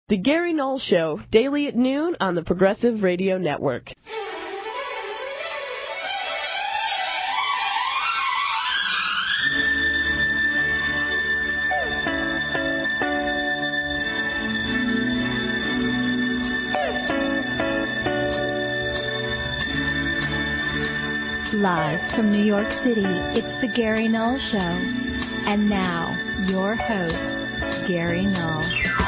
The Gary Null Show, daily at noon on the Progressive Radio Network. Live from New York City, it's The Gary Null Show. And now, your host, Gary Null.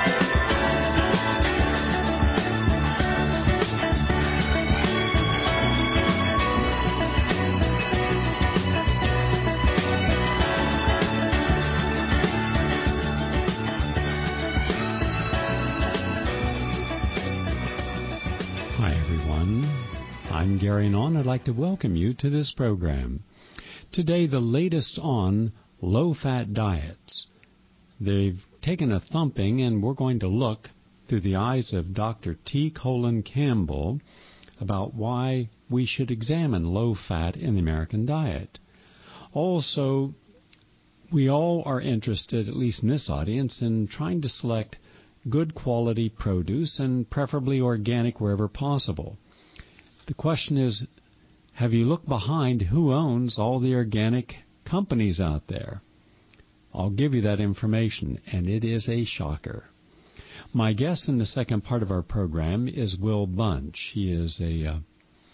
I'm Gary Null. I'd like to welcome you to this program. Today, the latest on low-fat diets. They've taken a thumping, and we're going to look through the eyes of Dr. T. Colin Campbell about why we should examine low-fat in the American diet. Also, we all are interested, at least in this audience, in trying to select good quality produce and preferably organic wherever possible. The question is, have you looked behind who owns all the organic companies out there? I'll give you that information, and it is a shocker. My guest in the second part of our program is Will Bunch. He is a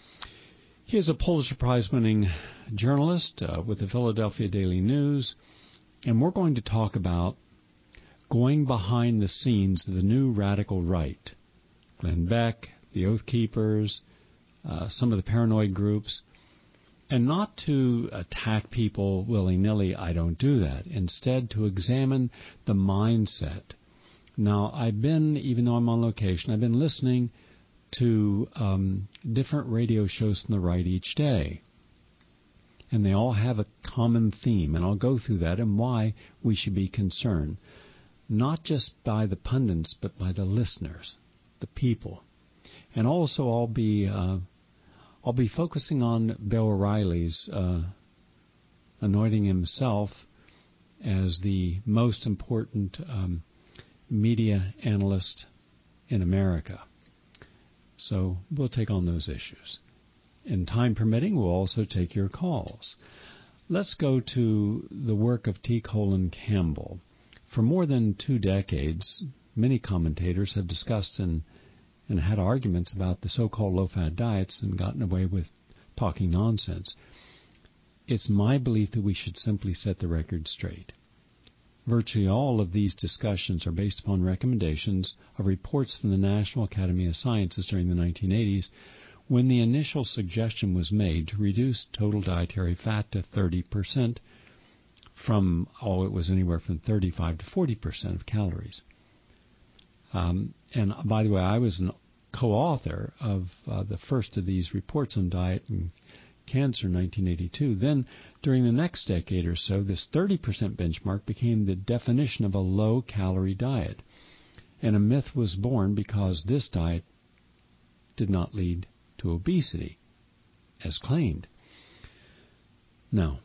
Pulitzer Prize-winning journalist with the Philadelphia Daily News, and we're going to talk about going behind the scenes of the new radical right. Glenn Beck, the Oath Keepers, some of the paranoid groups, and not to attack people willy-nilly. I don't do that. Instead, to examine the mindset. Now, even though I'm on location, I've been listening to different radio shows from the right each day, and they all have a common theme, and I'll go through that and why we should be concerned, not just by the pundits, but by the listeners, the people. And also, I'll be focusing on Bill O'Reilly's anointing himself as the most important media analyst in America. So we'll take on those issues. And time permitting, we'll also take your calls. Let's go to the work of T. Colin Campbell. For more than 2 decades, many commentators have discussed and had arguments about the so-called low-fat diets and gotten away with talking nonsense. It's my belief that we should simply set the record straight. Virtually all of these discussions are based upon recommendations of reports from the National Academy of Sciences during the 1980s, when the initial suggestion was made to reduce total dietary fat to 30% from, it was anywhere from 35 to 40% of calories. And by the way, I was a co-author of the first of these reports on diet and cancer in 1982. Then, during the next decade or so, this 30% benchmark became the definition of a low-calorie diet. And a myth was born because this diet did not lead to obesity, as claimed. Now,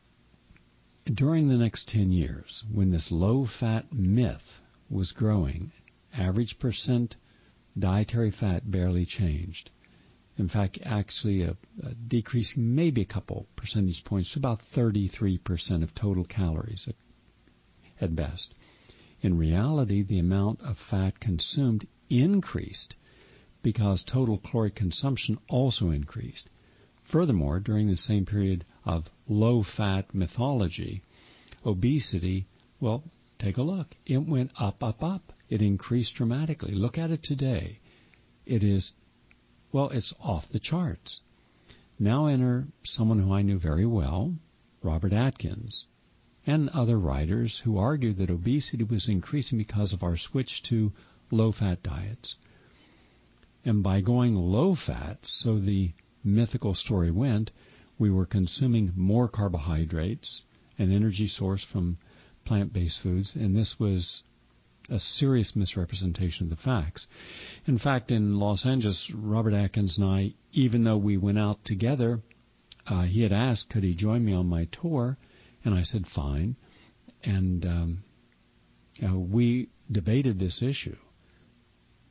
during the next 10 years, when this low-fat myth was growing, average percent dietary fat barely changed. In fact, actually decreasing maybe a couple percentage points to about 33% of total calories at best. In reality, the amount of fat consumed increased because total caloric consumption also increased. Furthermore, during the same period of low-fat mythology, obesity, take a look. It went up, up, up. It increased dramatically. Look at it today. It is, it's off the charts. Now enter someone who I knew very well, Robert Atkins, and other writers who argued that obesity was increasing because of our switch to low-fat diets. And by going low-fat, so the mythical story went, we were consuming more carbohydrates, an energy source from plant-based foods, and this was a serious misrepresentation of the facts. In fact, in Los Angeles, Robert Atkins and I, even though we went out together, he had asked could he join me on my tour, and I said fine. And we debated this issue.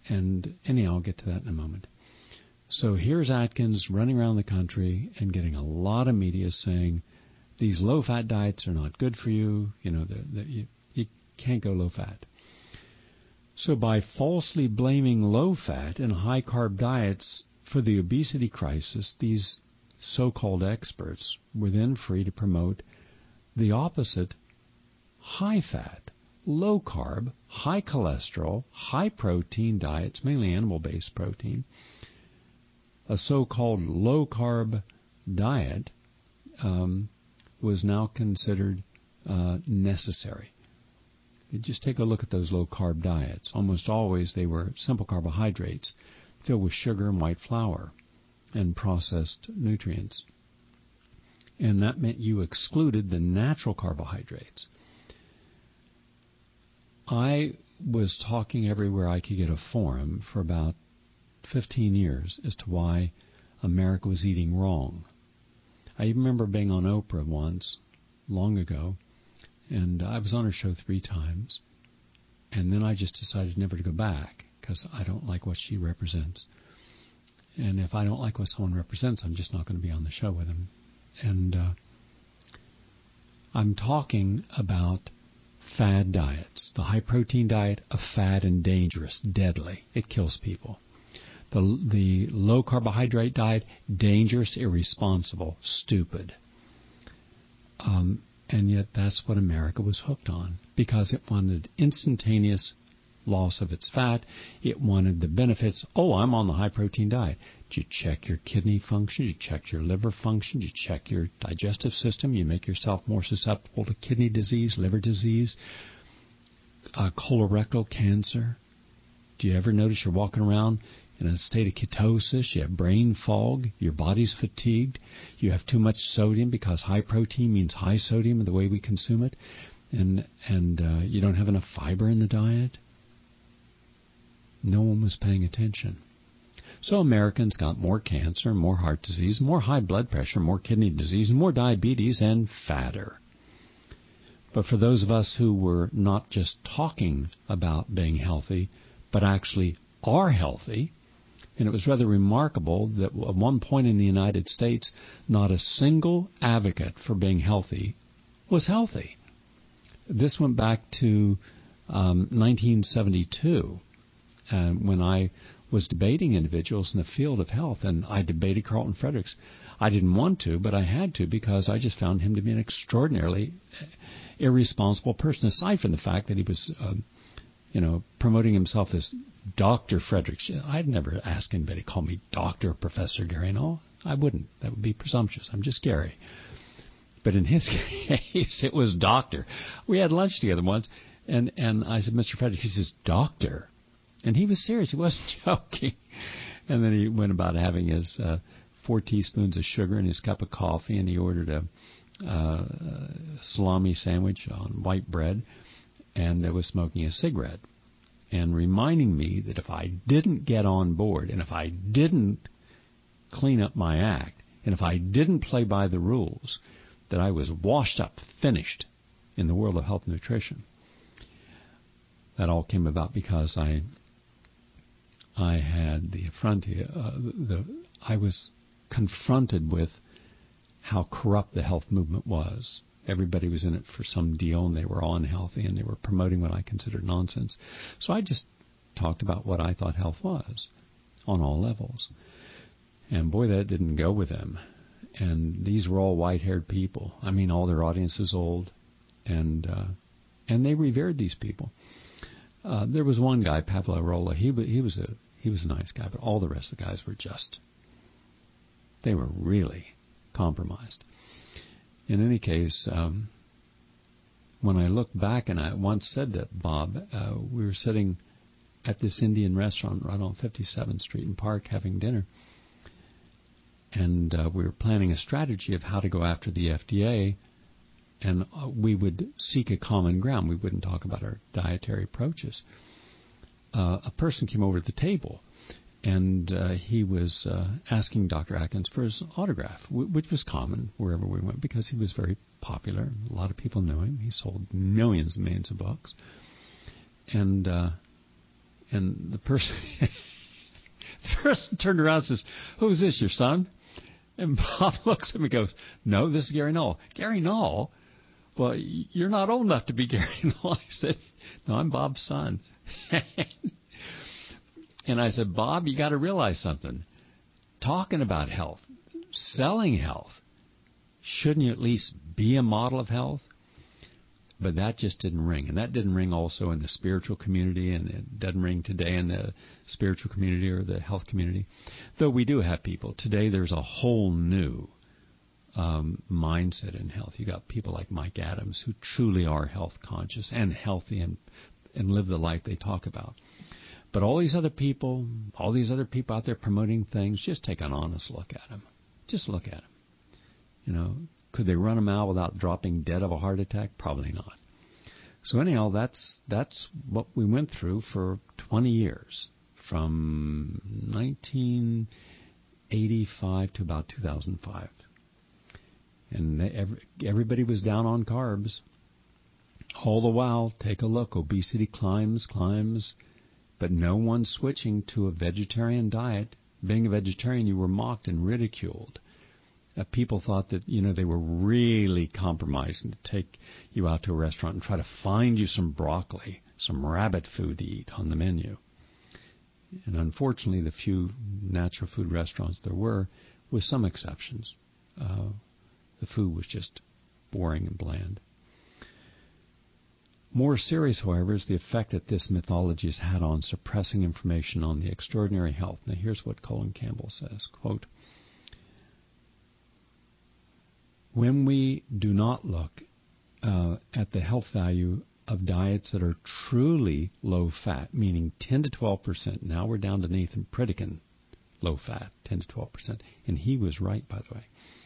And anyhow, I'll get to that in a moment. So here's Atkins running around the country and getting a lot of media saying these low-fat diets are not good for you. You know, you can't go low-fat. So by falsely blaming low-fat and high-carb diets for the obesity crisis, these so-called experts were then free to promote the opposite: high-fat, low-carb, high cholesterol, high-protein diets, mainly animal-based protein. A so-called low-carb diet was now considered necessary. You just take a look at those low-carb diets. Almost always they were simple carbohydrates filled with sugar and white flour and processed nutrients. And that meant you excluded the natural carbohydrates. I was talking everywhere I could get a forum for about 15 years as to why America was eating wrong. I even remember being on Oprah once, long ago, and I was on her show 3 times, and then I just decided never to go back because I don't like what she represents. And if I don't like what someone represents, I'm just not going to be on the show with them. And I'm talking about fad diets. The high-protein diet, a fad and dangerous, deadly. It kills people. The low-carbohydrate diet, dangerous, irresponsible, stupid. And yet that's what America was hooked on because it wanted instantaneous loss of its fat. It wanted the benefits. Oh, I'm on the high-protein diet. Did you check your kidney function? Did you check your liver function? Did you check your digestive system? You make yourself more susceptible to kidney disease, liver disease, colorectal cancer. Do you ever notice you're walking around in a state of ketosis? You have brain fog. Your body's fatigued. You have too much sodium because high protein means high sodium in the way we consume it. And you don't have enough fiber in the diet. No one was paying attention. So Americans got more cancer, more heart disease, more high blood pressure, more kidney disease, more diabetes, and fatter. But for those of us who were not just talking about being healthy, but actually are healthy, and it was rather remarkable that at one point in the United States, not a single advocate for being healthy was healthy. This went back to 1972. When I was debating individuals in the field of health, and I debated Carlton Fredericks. I didn't want to, but I had to because I just found him to be an extraordinarily irresponsible person, aside from the fact that he was, promoting himself as Dr. Fredericks. I'd never ask anybody to call me Dr. Professor Gary Null. I wouldn't. That would be presumptuous. I'm just Gary. But in his case, it was doctor. We had lunch together once, and I said, Mr. Fredericks, he says, doctor. And he was serious. He wasn't joking. And then he went about having his 4 teaspoons of sugar in his cup of coffee, and he ordered a salami sandwich on white bread, and was smoking a cigarette, and reminding me that if I didn't get on board, and if I didn't clean up my act, and if I didn't play by the rules, that I was washed up, finished in the world of health and nutrition. That all came about because I had the effrontery. I was confronted with how corrupt the health movement was. Everybody was in it for some deal, and they were all unhealthy, and they were promoting what I considered nonsense. So I just talked about what I thought health was on all levels. And boy, that didn't go with them. And these were all white-haired people. I mean, all their audience is old, and they revered these people. There was one guy, Pablo Arola. He was a nice guy, but all the rest of the guys were they were really compromised. In any case, when I look back, and I once said that, Bob, we were sitting at this Indian restaurant right on 57th Street and Park having dinner, and we were planning a strategy of how to go after the FDA, and we would seek a common ground. We wouldn't talk about our dietary approaches. A person came over to the table, and he was asking Dr. Atkins for his autograph, which was common wherever we went because he was very popular. A lot of people knew him. He sold millions and millions of books. And And the person turned around and says, "Who's this, your son?" And Bob looks at me and goes, "No, this is Gary Null." "Gary Null? Well, you're not old enough to be Gary Null." I said, "No, I'm Bob's son." And I said, "Bob, you got to realize something. Talking about health, selling health, shouldn't you at least be a model of health?" But that just didn't ring. And that didn't ring also in the spiritual community, and it doesn't ring today in the spiritual community or the health community. Though we do have people. Today there's a whole new mindset in health. You got people like Mike Adams who truly are health conscious and healthy and live the life they talk about. But all these other people out there promoting things, just take an honest look at them. Just look at them. You know, could they run a mile without dropping dead of a heart attack? Probably not. So anyhow, that's what we went through for 20 years, from 1985 to about 2005. And everybody was down on carbs. All the while, take a look, obesity climbs, but no one switching to a vegetarian diet. Being a vegetarian, you were mocked and ridiculed. People thought that, they were really compromising to take you out to a restaurant and try to find you some broccoli, some rabbit food to eat on the menu. And unfortunately, the few natural food restaurants there were, with some exceptions, the food was just boring and bland. More serious, however, is the effect that this mythology has had on suppressing information on the extraordinary health. Now, here's what Colin Campbell says, quote, "When we do not look at the health value of diets that are truly low fat, meaning 10 to 12%, now we're down to Nathan Pritikin, low fat, 10 to 12%, and he was right, by the way.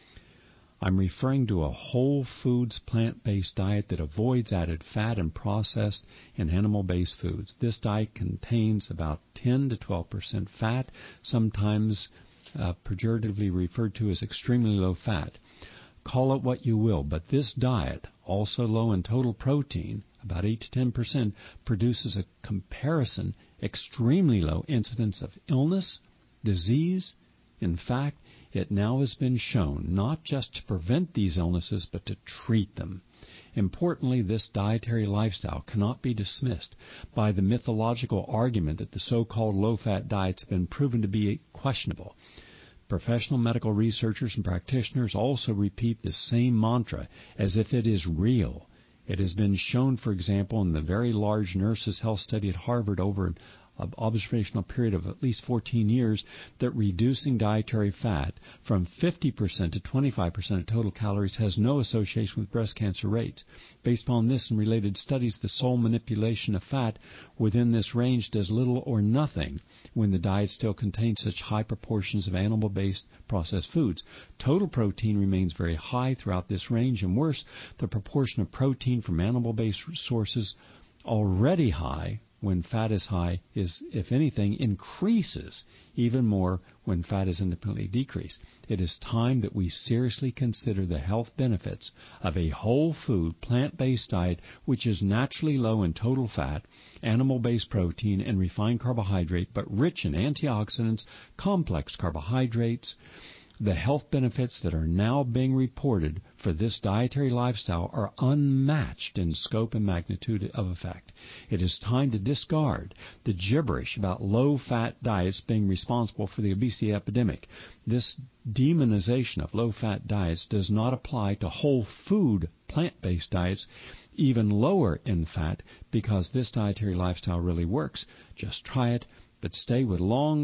I'm referring to a whole foods plant-based diet that avoids added fat and processed and animal-based foods. This diet contains about 10 to 12% fat, sometimes pejoratively referred to as extremely low fat. Call it what you will, but this diet, also low in total protein, about 8 to 10%, produces a comparison extremely low incidence of illness, disease. In fact, it now has been shown not just to prevent these illnesses, but to treat them. Importantly, this dietary lifestyle cannot be dismissed by the mythological argument that the so-called low-fat diets have been proven to be questionable. Professional medical researchers and practitioners also repeat the same mantra as if it is real. It has been shown, for example, in the very large nurses' health study at Harvard over an observational period of at least 14 years that reducing dietary fat from 50% to 25% of total calories has no association with breast cancer rates. Based upon this and related studies, the sole manipulation of fat within this range does little or nothing when the diet still contains such high proportions of animal-based processed foods. Total protein remains very high throughout this range, and worse, the proportion of protein from animal-based sources already high when fat is high is, if anything, increases even more when fat is independently decreased. It is time that we seriously consider the health benefits of a whole food, plant-based diet which is naturally low in total fat, animal-based protein, and refined carbohydrate, but rich in antioxidants, complex carbohydrates. The health benefits that are now being reported for this dietary lifestyle are unmatched in scope and magnitude of effect. It is time to discard the gibberish about low-fat diets being responsible for the obesity epidemic. This demonization of low-fat diets does not apply to whole food plant-based diets, even lower in fat, because this dietary lifestyle really works. Just try it. But stay with it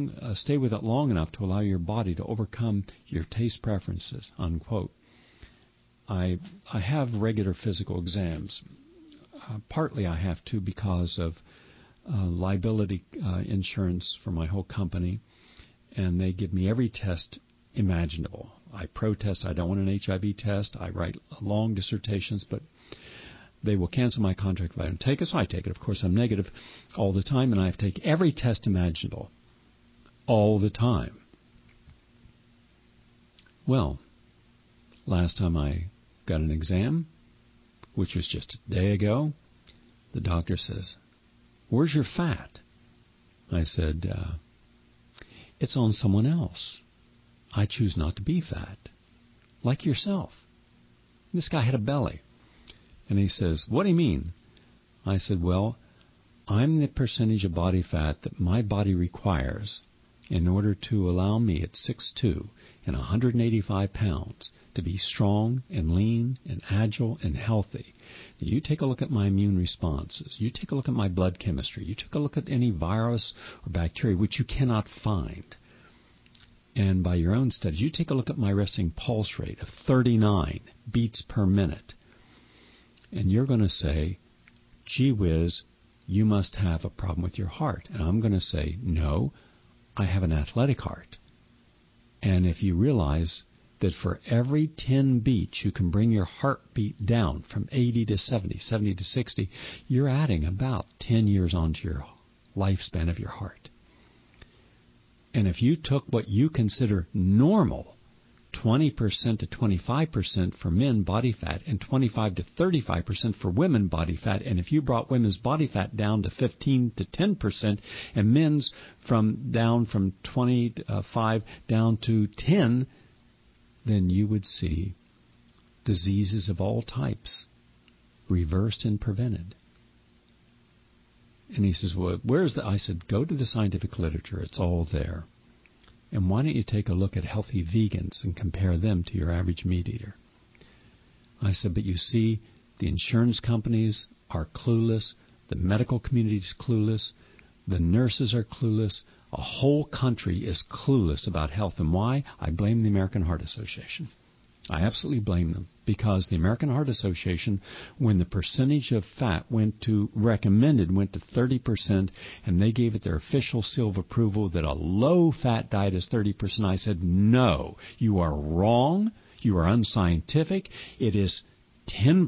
long enough to allow your body to overcome your taste preferences, unquote. I have regular physical exams. Partly I have to because of liability insurance for my whole company, and they give me every test imaginable. I protest. I don't want an HIV test. I write long dissertations, but they will cancel my contract if I don't take it, so I take it. Of course, I'm negative all the time, and I have to take every test imaginable all the time. Well, last time I got an exam, which was just a day ago, the doctor says, "Where's your fat?" I said, it's on someone else. I choose not to be fat, like yourself. This guy had a belly. And he says, what do you mean? I said, well, I'm the percentage of body fat that my body requires in order to allow me at 6'2" and 185 pounds to be strong and lean and agile and healthy. Now, you take a look at my immune responses. You take a look at my blood chemistry. You take a look at any virus or bacteria which you cannot find. And by your own studies, you take a look at my resting pulse rate of 39 beats per minute. And you're going to say, gee whiz, you must have a problem with your heart. And I'm going to say, no, I have an athletic heart. And if you realize that for every 10 beats you can bring your heartbeat down from 80 to 70, 70 to 60, you're adding about 10 years onto your lifespan of your heart. And if you took what you consider normal, 20% to 25% for men body fat and 25 to 35% for women body fat, and if you brought women's body fat down to 15 to 10% and men's down from 25 down to 10, then you would see diseases of all types reversed and prevented. And he says, well, where's the... I said, go to the scientific literature. It's all there. And why don't you take a look at healthy vegans and compare them to your average meat eater? I said, but you see, the insurance companies are clueless. The medical community is clueless. The nurses are clueless. A whole country is clueless about health. And why? I blame the American Heart Association. I absolutely blame them, because the American Heart Association, when the percentage of fat went to 30%, and they gave it their official seal of approval that a low-fat diet is 30%, I said, no, you are wrong. You are unscientific. It is 10%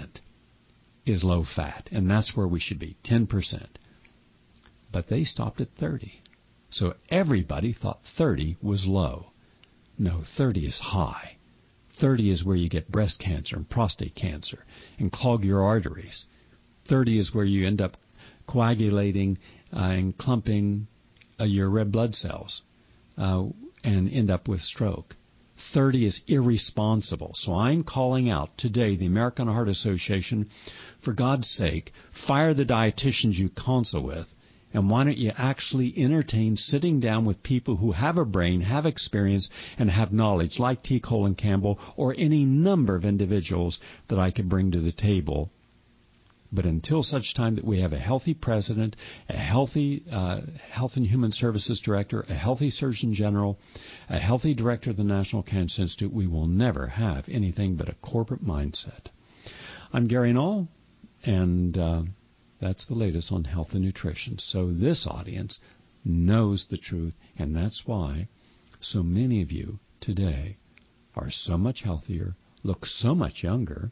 is low fat, and that's where we should be, 10%. But they stopped at 30. So everybody thought 30 was low. No, 30 is high. 30 is where you get breast cancer and prostate cancer and clog your arteries. 30 is where you end up coagulating and clumping your red blood cells and end up with stroke. 30 is irresponsible. So I'm calling out today the American Heart Association, for God's sake, fire the dietitians you consult with. And why don't you actually entertain sitting down with people who have a brain, have experience, and have knowledge, like T. Colin Campbell or any number of individuals that I could bring to the table. But until such time that we have a healthy president, a healthy Health and Human Services director, a healthy Surgeon General, a healthy director of the National Cancer Institute, we will never have anything but a corporate mindset. I'm Gary Null, and that's the latest on health and nutrition. So this audience knows the truth, and that's why so many of you today are so much healthier, look so much younger,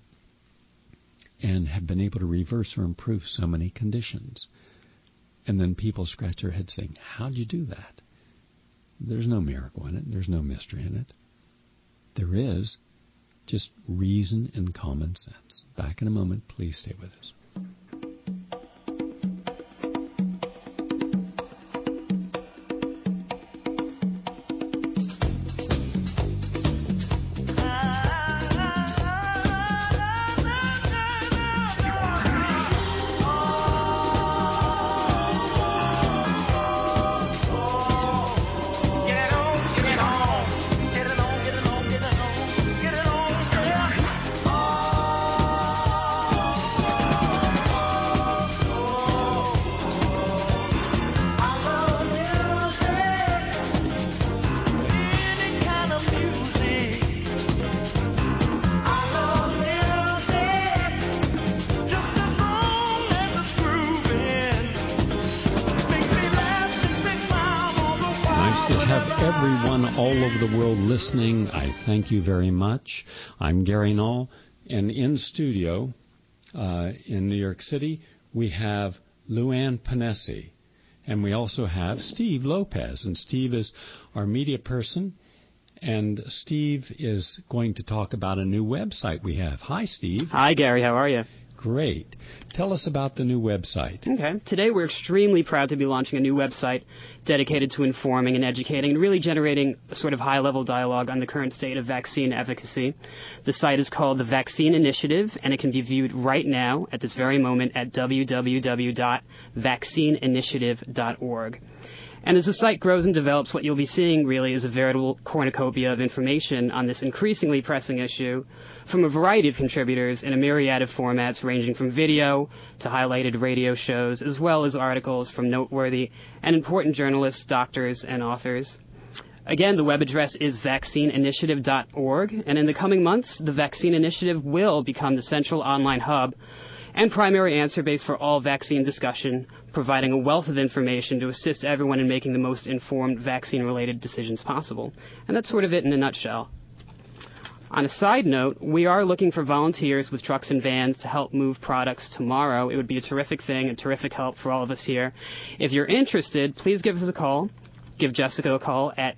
and have been able to reverse or improve so many conditions. And then people scratch their heads saying, how'd you do that? There's no miracle in it. There's no mystery in it. There is just reason and common sense. Back in a moment. Please stay with us. All over the world listening, I thank you very much. I'm Gary Null, and in studio in New York City, we have Luann Panesi, and we also have Steve Lopez, and Steve is our media person, and Steve is going to talk about a new website we have. Hi, Steve. Hi, Gary. How are you? great. Tell us about the new website. Okay. Today we're extremely proud to be launching a new website dedicated to informing and educating and really generating a sort of high-level dialogue on the current state of vaccine efficacy. The site is called The Vaccine Initiative, and it can be viewed right now at this very moment at www.vaccineinitiative.org. And as the site grows and develops, what you'll be seeing really is a veritable cornucopia of information on this increasingly pressing issue from a variety of contributors in a myriad of formats ranging from video to highlighted radio shows, as well as articles from noteworthy and important journalists, doctors, and authors. Again, the web address is vaccineinitiative.org, and in the coming months, the Vaccine Initiative will become the central online hub and primary answer base for all vaccine discussion, providing a wealth of information to assist everyone in making the most informed vaccine-related decisions possible. And that's sort of it in a nutshell. On a side note, we are looking for volunteers with trucks and vans to help move products tomorrow. It would be a terrific thing, a terrific help for all of us here. If you're interested, please give us a call. Give Jessica a call at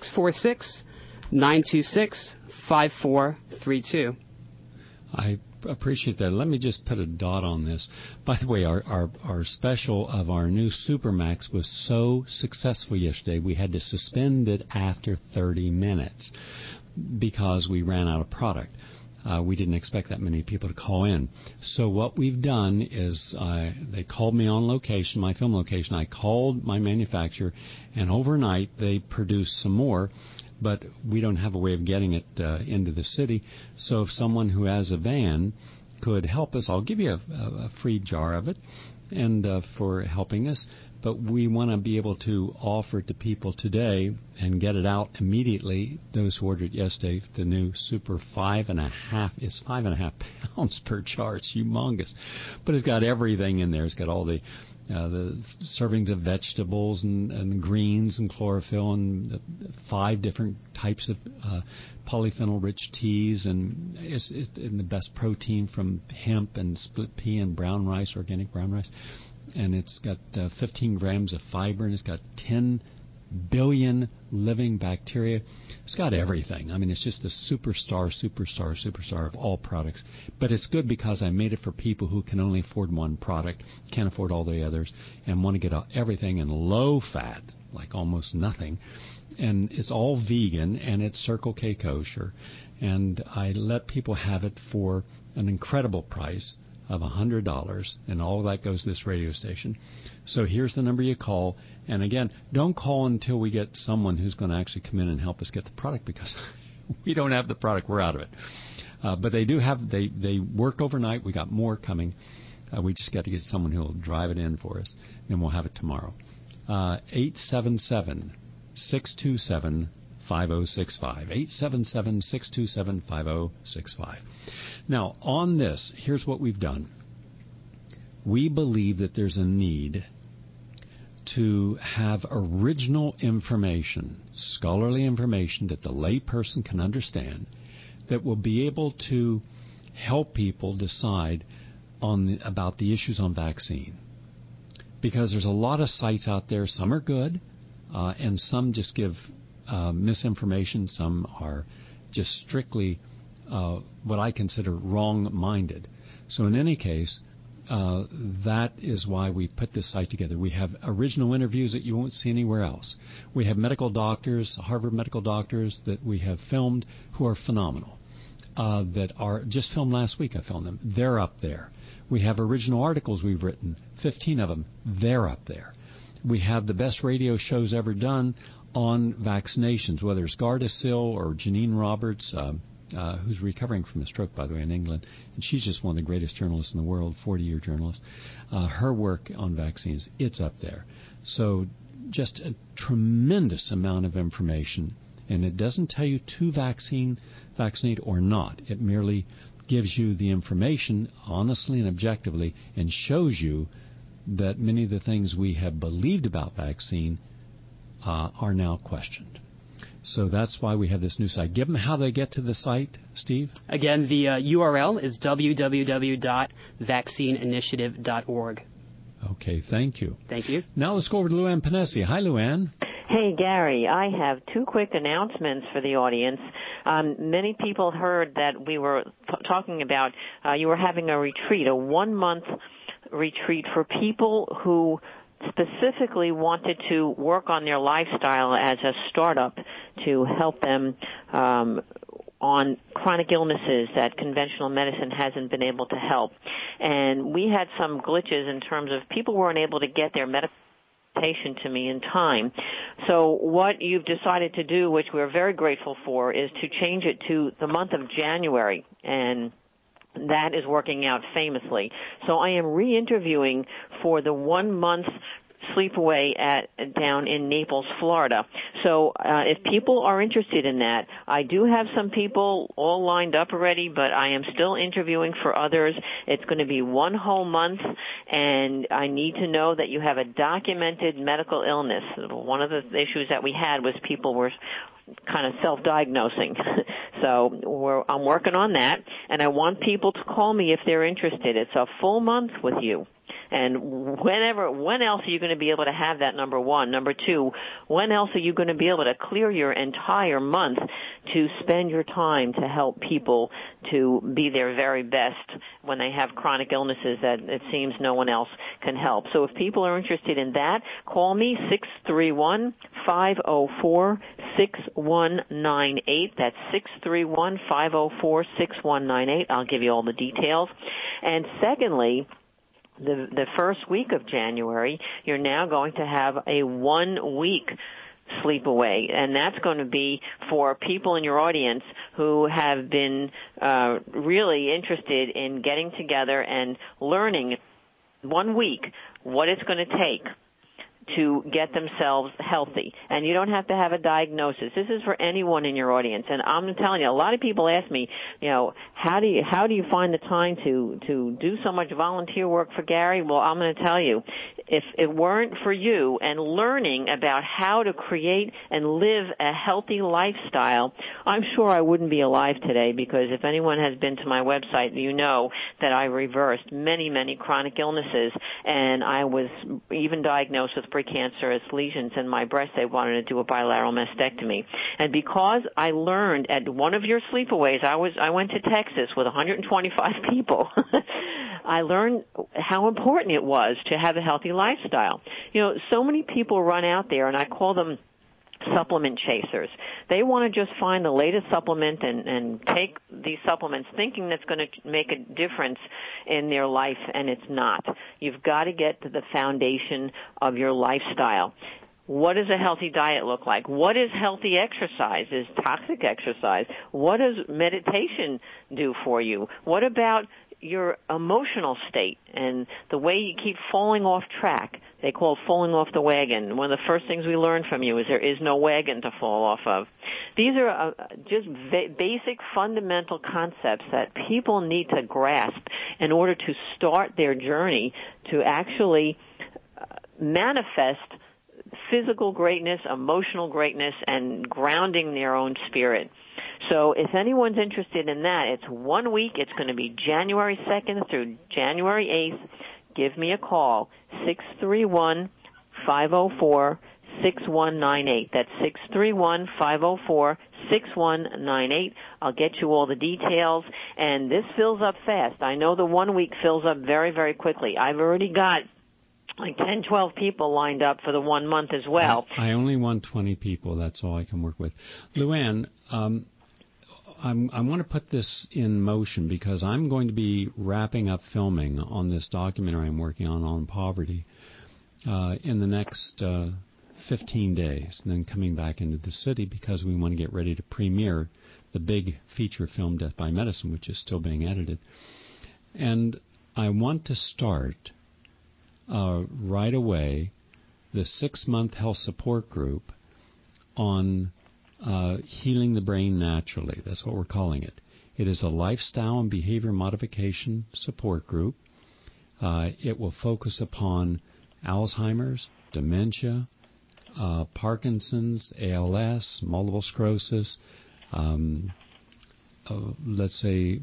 646-926-5432. I appreciate that. Let me just put a dot on this. By the way, our special of our new Supermax was so successful yesterday, we had to suspend it after 30 minutes because we ran out of product. We didn't expect that many people to call in. So what we've done is they called me on location, my film location. I called my manufacturer, and overnight they produced some more. But we don't have a way of getting it into the city. So if someone who has a van could help us, I'll give you a free jar of it and for helping us. But we want to be able to offer it to people today and get it out immediately. Those who ordered yesterday, the new Super 5.5 is 5.5 pounds per jar. It's humongous. But it's got everything in there. It's got all the servings of vegetables and greens and chlorophyll and 5 different types of polyphenol-rich teas, and it's the best protein from hemp and split pea and brown rice, organic brown rice. And it's got 15 grams of fiber, and it's got 10 billion living bacteria. It's got everything. I mean, it's just the superstar of all products. But it's good because I made it for people who can only afford one product, can't afford all the others, and want to get everything in low fat, like almost nothing. And it's all vegan, and it's Circle K kosher. And I let people have it for an incredible price of $100, and all of that goes to this radio station. So here's the number you call. And again, don't call until we get someone who's going to actually come in and help us get the product, because we don't have the product. We're out of it. But they do have, they worked overnight. We got more coming. We just got to get someone who will drive it in for us, and we'll have it tomorrow. 877-627-5065. 877-627-5065. Now, on this, here's what we've done. We believe that there's a need to have original information, scholarly information that the lay person can understand, that will be able to help people decide about the issues on vaccine. Because there's a lot of sites out there. Some are good, and some just give misinformation. Some are just strictly what I consider wrong-minded. So in any case, that is why we put this site together. We have original interviews that you won't see anywhere else. We have medical doctors, Harvard medical doctors, that we have filmed who are phenomenal, that are just filmed last week. I filmed them. They're up there. We have original articles we've written, 15 of them. They're up there. We have the best radio shows ever done on vaccinations, whether it's Gardasil or Janine Roberts, who's recovering from a stroke, by the way, in England. And she's just one of the greatest journalists in the world, 40-year journalist. Her work on vaccines, it's up there. So just a tremendous amount of information. And it doesn't tell you to vaccinate or not. It merely gives you the information honestly and objectively and shows you that many of the things we have believed about vaccine are now questioned. So that's why we have this new site. Give them how they get to the site, Steve. Again, the URL is www.vaccineinitiative.org. Okay, thank you. Thank you. Now let's go over to Luann Panesi. Hi, Luann. Hey, Gary, I have two quick announcements for the audience. Many people heard that we were talking about you were having a retreat, a 1-month retreat for people who specifically wanted to work on their lifestyle as a startup to help them on chronic illnesses that conventional medicine hasn't been able to help. And we had some glitches in terms of people weren't able to get their medication to me in time. So what you've decided to do, which we're very grateful for, is to change it to the month of January, and that is working out famously. So I am re-interviewing for the 1-month sleepaway down in Naples, Florida. So if people are interested in that, I do have some people all lined up already, but I am still interviewing for others. It's going to be 1 whole month, and I need to know that you have a documented medical illness. One of the issues that we had was people were kind of self-diagnosing. So I'm working on that, and I want people to call me if they're interested. It's a full month with you. And when else are you going to be able to have that, number one? Number two, when else are you going to be able to clear your entire month to spend your time to help people to be their very best when they have chronic illnesses that it seems no one else can help? So if people are interested in that, call me, 631-504-6198. That's 631-504-6198. I'll give you all the details. And secondly, the first week of January, you're now going to have a 1-week sleepaway, and that's going to be for people in your audience who have been really interested in getting together and learning 1 week what it's going to take to get themselves healthy. And you don't have to have a diagnosis. This is for anyone in your audience. And I'm telling you, a lot of people ask me, how do you find the time to do so much volunteer work for Gary? Well, I'm going to tell you, if it weren't for you and learning about how to create and live a healthy lifestyle, I'm sure I wouldn't be alive today, because if anyone has been to my website, you know that I reversed many, many chronic illnesses, and I was even diagnosed with precancerous lesions in my breast. They wanted to do a bilateral mastectomy. And because I learned at one of your sleepaways, I went to Texas with 125 people. I learned how important it was to have a healthy lifestyle. So many people run out there, and I call them supplement chasers. They want to just find the latest supplement and take these supplements thinking that's going to make a difference in their life, and it's not. You've got to get to the foundation of your lifestyle. What does a healthy diet look like? What is healthy exercise? Is toxic exercise? What does meditation do for you? What about your emotional state and the way you keep falling off track? They call it falling off the wagon. One of the first things we learn from you is there is no wagon to fall off of. These are just basic fundamental concepts that people need to grasp in order to start their journey to actually manifest physical greatness, emotional greatness, and grounding their own spirit. So if anyone's interested in that, it's 1 week. It's going to be January 2nd through January 8th. Give me a call, 631-504-6198. That's 631-504-6198. I'll get you all the details, and this fills up fast. I know the 1 week fills up very, very quickly. I've already got like 10, 12 people lined up for the 1 month as well. I only want 20 people. That's all I can work with. Luann, I want to put this in motion because I'm going to be wrapping up filming on this documentary I'm working on poverty in the next 15 days, and then coming back into the city because we want to get ready to premiere the big feature film, Death by Medicine, which is still being edited. And I want to start right away the 6-month health support group on healing the brain naturally. That's what we're calling it. It is a lifestyle and behavior modification support group. It will focus upon Alzheimer's, dementia, Parkinson's, ALS, multiple sclerosis, let's say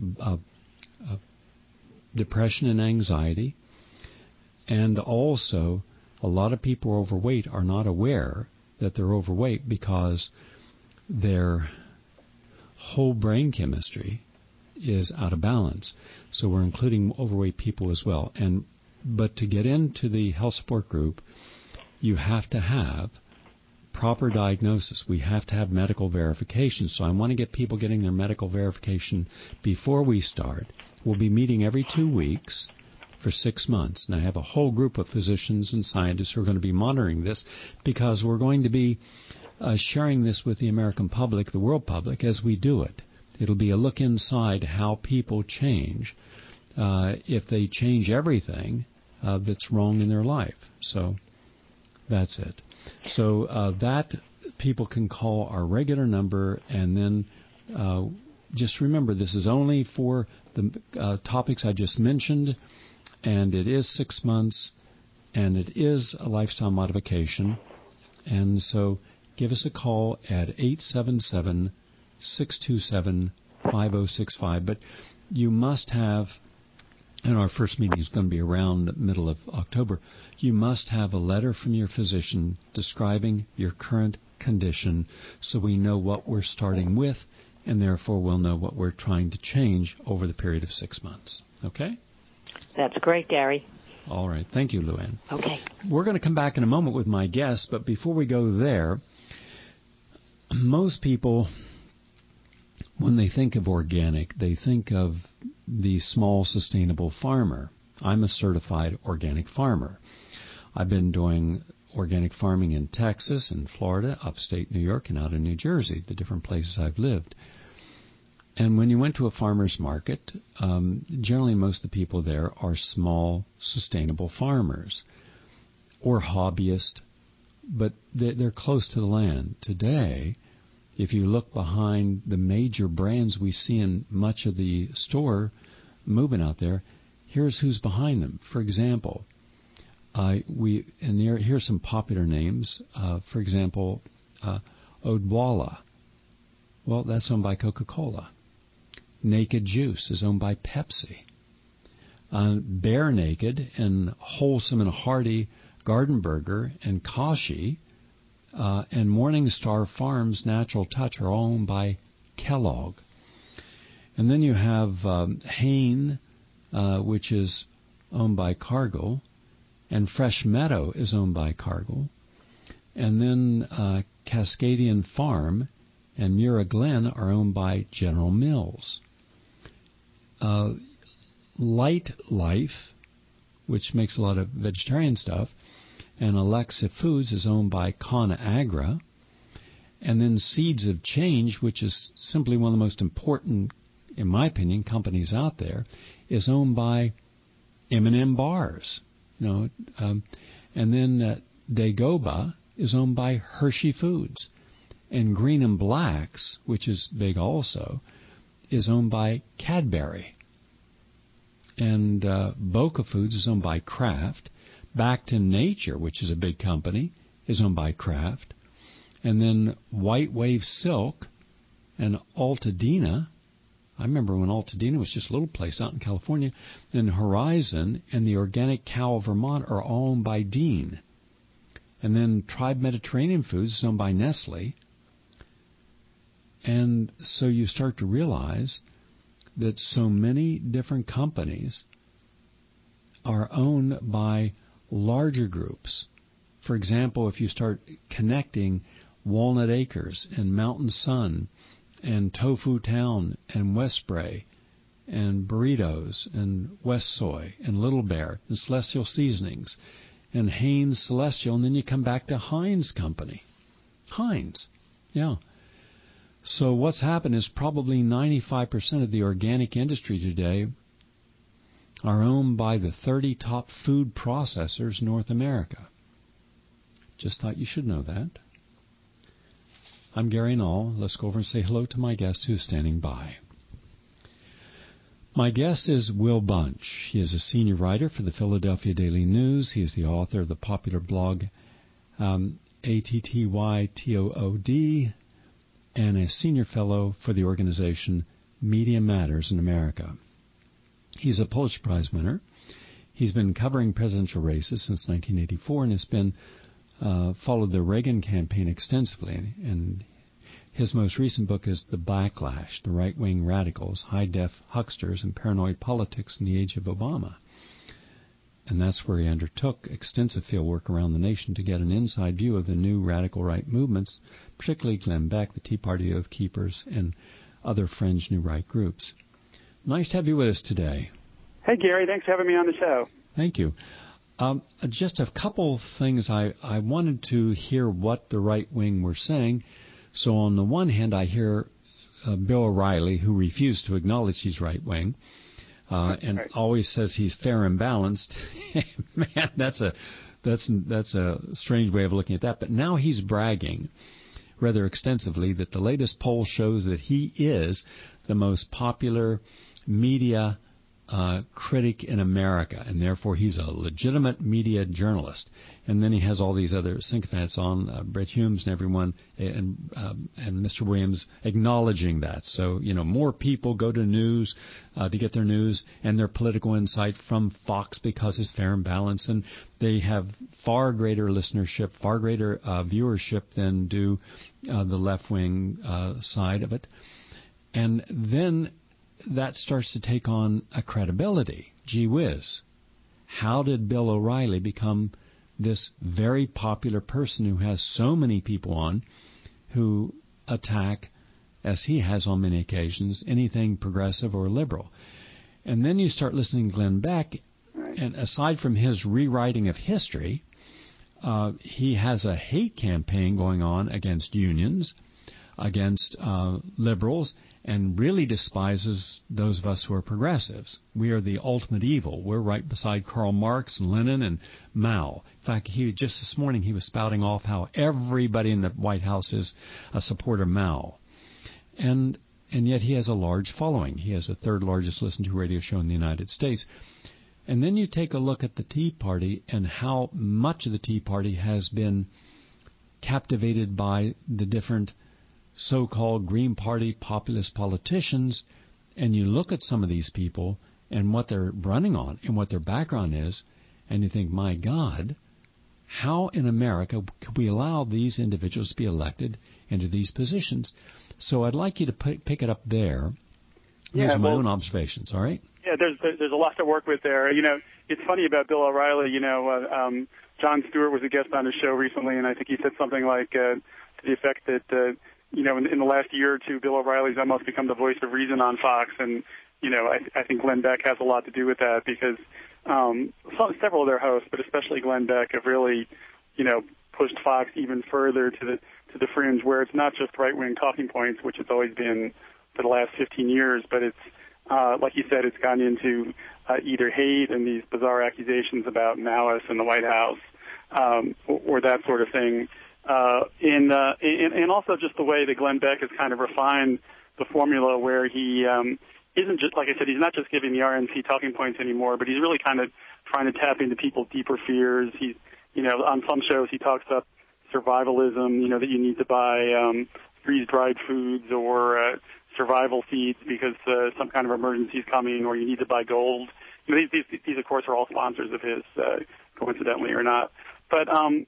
depression and anxiety. And also, a lot of people overweight are not aware that they're overweight because their whole brain chemistry is out of balance. So we're including overweight people as well. But to get into the health support group, you have to have proper diagnosis. We have to have medical verification. So I want to get people getting their medical verification before we start. We'll be meeting every 2 weeks for 6 months. And I have a whole group of physicians and scientists who are going to be monitoring this, because we're going to be sharing this with the American public, the world public, as we do it. It'll be a look inside how people change if they change everything that's wrong in their life. So that's it. So that people can call our regular number, and then just remember, this is only for the topics I just mentioned, and it is 6 months, and it is a lifestyle modification. And so give us a call at 877-627-5065. But you must have, and our first meeting is going to be around the middle of October, you must have a letter from your physician describing your current condition, so we know what we're starting with, and therefore we'll know what we're trying to change over the period of 6 months. Okay? That's great, Gary. All right. Thank you, Luann. Okay. We're going to come back in a moment with my guest, but before we go there, most people, when they think of organic, they think of the small, sustainable farmer. I'm a certified organic farmer. I've been doing organic farming in Texas and Florida, upstate New York, and out in New Jersey, the different places I've lived. And when you went to a farmer's market, generally most of the people there are small, sustainable farmers or hobbyists, but they're close to the land. Today, if you look behind the major brands we see in much of the store moving out there, here's who's behind them. For example, here's some popular names. For example, Odwalla. Well, that's owned by Coca-Cola. Naked Juice is owned by Pepsi. Bare Naked and Wholesome and Hearty Garden Burger and Kashi and Morningstar Farms Natural Touch are all owned by Kellogg. And then you have Hain, which is owned by Cargill, and Fresh Meadow is owned by Cargill. And then Cascadian Farm and Mura Glen are owned by General Mills. Light Life, which makes a lot of vegetarian stuff, and Alexa Foods is owned by ConAgra. And then Seeds of Change, which is simply one of the most important, in my opinion, companies out there, is owned by M&M Bars. And then Dagoba is owned by Hershey Foods. And Green and Blacks, which is big also, is owned by Cadbury. And Boca Foods is owned by Kraft. Back to Nature, which is a big company, is owned by Kraft. And then White Wave Silk and Altadena. I remember when Altadena was just a little place out in California. Then Horizon and the Organic Cow of Vermont are all owned by Dean. And then Tribe Mediterranean Foods is owned by Nestle. And so you start to realize that so many different companies are owned by larger groups. For example, if you start connecting Walnut Acres and Mountain Sun and Tofu Town and West Spray and Burritos and West Soy and Little Bear and Celestial Seasonings and Hanes Celestial, and then you come back to Heinz Company. Heinz, yeah. So what's happened is probably 95% of the organic industry today are owned by the 30 top food processors in North America. Just thought you should know that. I'm Gary Null. Let's go over and say hello to my guest who's standing by. My guest is Will Bunch. He is a senior writer for the Philadelphia Daily News. He is the author of the popular blog ATTYTOOD, and a senior fellow for the organization Media Matters in America. He's a Pulitzer Prize winner. He's been covering presidential races since 1984 and has been followed the Reagan campaign extensively, and his most recent book is The Backlash, The Right-Wing Radicals, High-Def Hucksters, and Paranoid Politics in the Age of Obama. And that's where he undertook extensive field work around the nation to get an inside view of the new radical right movements, particularly Glenn Beck, the Tea Party Oath Keepers, and other fringe new right groups. Nice to have you with us today. Hey, Gary. Thanks for having me on the show. Thank you. Just a couple things. I wanted to hear what the right wing were saying. So on the one hand, I hear Bill O'Reilly, who refused to acknowledge he's right wing, and always says he's fair and balanced. Man, that's a strange way of looking at that. But now he's bragging rather extensively that the latest poll shows that he is the most popular media critic in America, and therefore he's a legitimate media journalist. And then he has all these other sycophants on, Brett Humes and everyone, and Mr. Williams acknowledging that. So, more people go to news to get their news and their political insight from Fox because it's fair and balanced, and they have far greater listenership, far greater viewership than do the left-wing side of it. And then that starts to take on a credibility. Gee whiz. How did Bill O'Reilly become this very popular person who has so many people on who attack, as he has on many occasions, anything progressive or liberal? And then you start listening to Glenn Beck, and aside from his rewriting of history, he has a hate campaign going on against unions, against liberals, and really despises those of us who are progressives. We are the ultimate evil. We're right beside Karl Marx and Lenin and Mao. In fact, just this morning he was spouting off how everybody in the White House is a supporter of Mao. And yet he has a large following. He has the third largest listened to radio show in the United States. And then you take a look at the Tea Party and how much of the Tea Party has been captivated by the different so-called Green Party populist politicians, and you look at some of these people and what they're running on and what their background is, and you think, my God, how in America could we allow these individuals to be elected into these positions? So I'd like you to pick it up there. Here's my own observations, all right? Yeah, there's a lot to work with there. It's funny about Bill O'Reilly. Jon Stewart was a guest on his show recently, and I think he said something like to the effect that in the last year or two, Bill O'Reilly's almost become the voice of reason on Fox. And, I think Glenn Beck has a lot to do with that because several of their hosts, but especially Glenn Beck, have really, pushed Fox even further to the fringe where it's not just right-wing talking points, which it's always been for the last 15 years, but it's, like you said, it's gone into either hate and these bizarre accusations about Maoists in the White House or that sort of thing. And also just the way that Glenn Beck has kind of refined the formula where he isn't just, like I said, he's not just giving the RNC talking points anymore, but he's really kind of trying to tap into people's deeper fears. He's, on some shows he talks about survivalism, that you need to buy freeze-dried foods or survival seeds because some kind of emergency is coming, or you need to buy gold. These of course, are all sponsors of his, coincidentally or not. But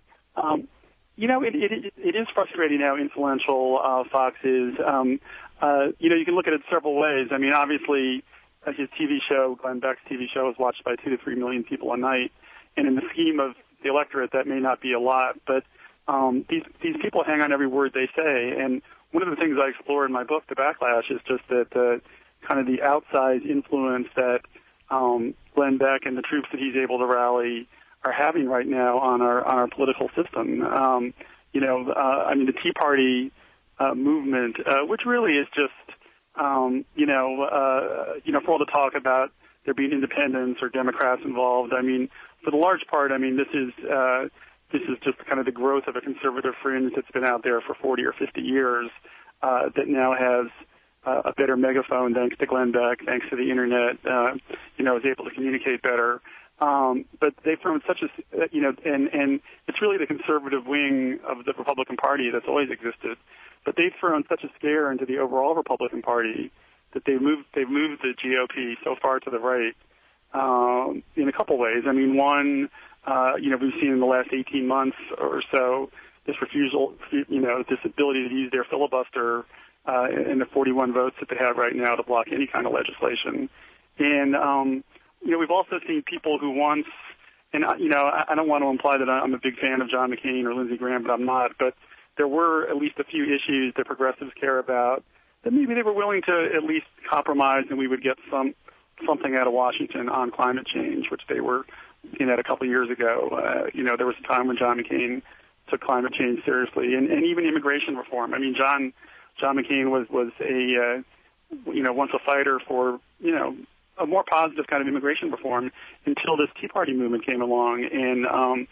it is frustrating how influential Fox is. You can look at it several ways. I mean, obviously, his TV show, Glenn Beck's TV show, is watched by 2 to 3 million people a night. And in the scheme of the electorate, that may not be a lot. But these people hang on every word they say. And one of the things I explore in my book, The Backlash, is just that kind of the outsized influence that Glenn Beck and the troops that he's able to rally are having right now on our political system. The Tea Party movement, which really is just, for all the talk about there being independents or Democrats involved. I mean, for the large part, this is just kind of the growth of a conservative fringe that's been out there for 40 or 50 years that now has a better megaphone thanks to Glenn Beck, thanks to the internet, is able to communicate better. But they've thrown such and it's really the conservative wing of the Republican Party that's always existed. But they've thrown such a scare into the overall Republican Party that they've moved the GOP so far to the right in a couple ways. I mean, one, we've seen in the last 18 months or so this refusal, this ability to use their filibuster and the 41 votes that they have right now to block any kind of legislation. And, we've also seen people who once, and, I don't want to imply that I'm a big fan of John McCain or Lindsey Graham, but I'm not, but there were at least a few issues that progressives care about that maybe they were willing to at least compromise and we would get something out of Washington on climate change, which they were looking at a couple of years ago. There was a time when John McCain took climate change seriously, and even immigration reform. I mean, John McCain was once a fighter for, a more positive kind of immigration reform until this Tea Party movement came along. And,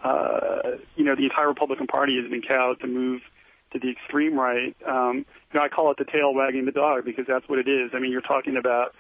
the entire Republican Party has been cowed to move to the extreme right. I call it the tail wagging the dog because that's what it is. I mean, you're talking about,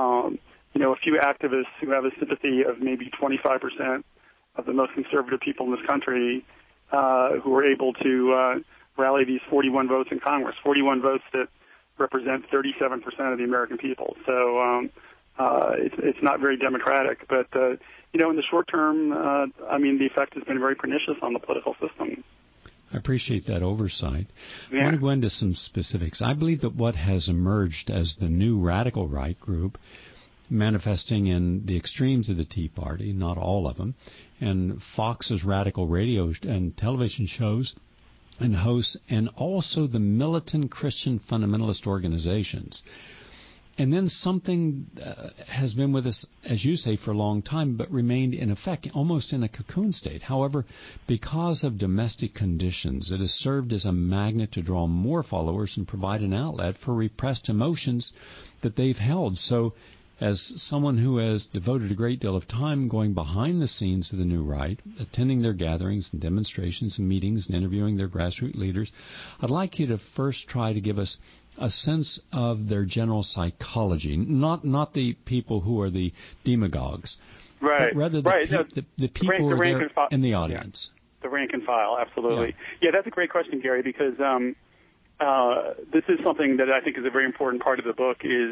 a few activists who have a sympathy of maybe 25% of the most conservative people in this country who were able to rally these 41 votes in Congress, 41 votes that represent 37% of the American people. So it's not very democratic. But, in the short term, the effect has been very pernicious on the political system. I appreciate that oversight. Yeah. I want to go into some specifics. I believe that what has emerged as the new radical right group, manifesting in the extremes of the Tea Party, not all of them, and Fox's radical radio and television shows and hosts, and also the militant Christian fundamentalist organizations. And then something has been with us, as you say, for a long time, but remained in effect almost in a cocoon state. However, because of domestic conditions, it has served as a magnet to draw more followers and provide an outlet for repressed emotions that they've held. So as someone who has devoted a great deal of time going behind the scenes of the New Right, attending their gatherings and demonstrations and meetings and interviewing their grassroots leaders, I'd like you to first try to give us a sense of their general psychology, not the people who are the demagogues, right? But rather the people who are there in the audience. Yeah. The rank and file, absolutely. Yeah, that's a great question, Gary, because this is something that I think is a very important part of the book. Is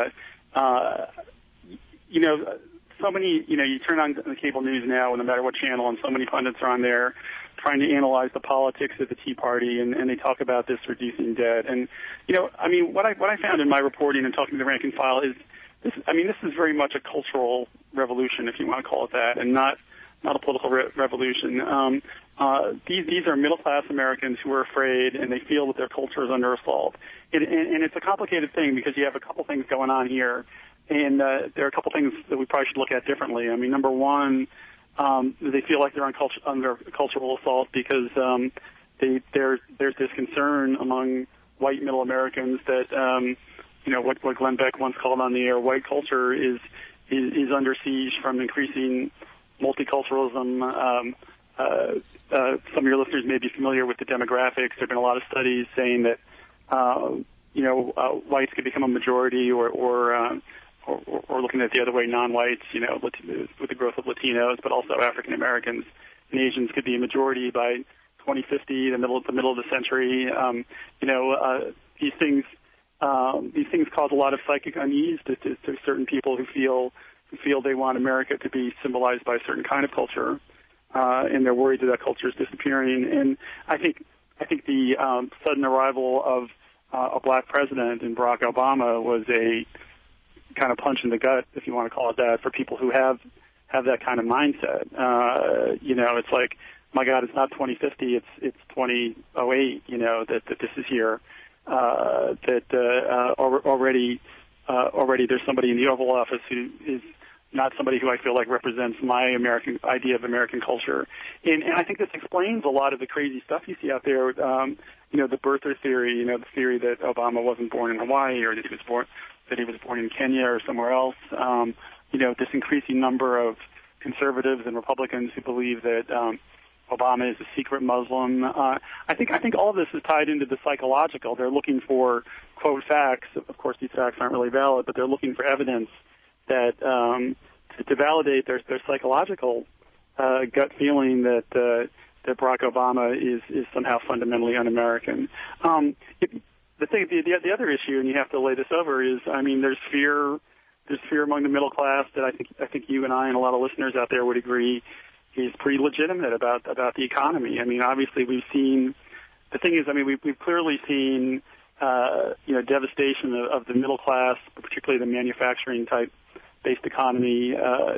so many, you turn on the cable news now, no matter what channel, and so many pundits are on there trying to analyze the politics of the Tea Party, and they talk about this reducing debt. And, what I found in my reporting and talking to the rank and file is this is very much a cultural revolution, if you want to call it that, and not a political revolution. These are middle-class Americans who are afraid, and they feel that their culture is under assault. And it's a complicated thing because you have a couple things going on here. And there are a couple things that we probably should look at differently. Number one, they feel like they're under cultural assault because there's this concern among white middle Americans that what Glenn Beck once called on the air, white culture is under siege from increasing multiculturalism. Some of your listeners may be familiar with the demographics. There have been a lot of studies saying that whites could become a majority or looking at it the other way, non-whites, with the growth of Latinos, but also African Americans and Asians could be a majority by 2050, the middle of the century. These things cause a lot of psychic unease to certain people who feel they want America to be symbolized by a certain kind of culture, and they're worried that culture is disappearing. And I think the sudden arrival of a black president in Barack Obama was a kind of punch in the gut, if you want to call it that, for people who have that kind of mindset. It's like, my God, it's not 2050, it's 2008. That this is here. Already there's somebody in the Oval Office who is not somebody who I feel like represents my American idea of American culture. And I think this explains a lot of the crazy stuff you see out there. The birther theory, the theory that Obama wasn't born in Hawaii or that he was born in Kenya or somewhere else. This increasing number of conservatives and Republicans who believe that Obama is a secret Muslim. I think all of this is tied into the psychological. They're looking for, quote, facts. Of course, these facts aren't really valid, but they're looking for evidence that to validate their psychological gut feeling that Barack Obama is somehow fundamentally un-American. The other issue, and you have to lay this over, is there's fear among the middle class that I think you and I and a lot of listeners out there would agree pretty legitimate about the economy. I mean, obviously we've seen. The thing is, I mean, we've clearly seen devastation of the middle class, particularly the manufacturing type based economy.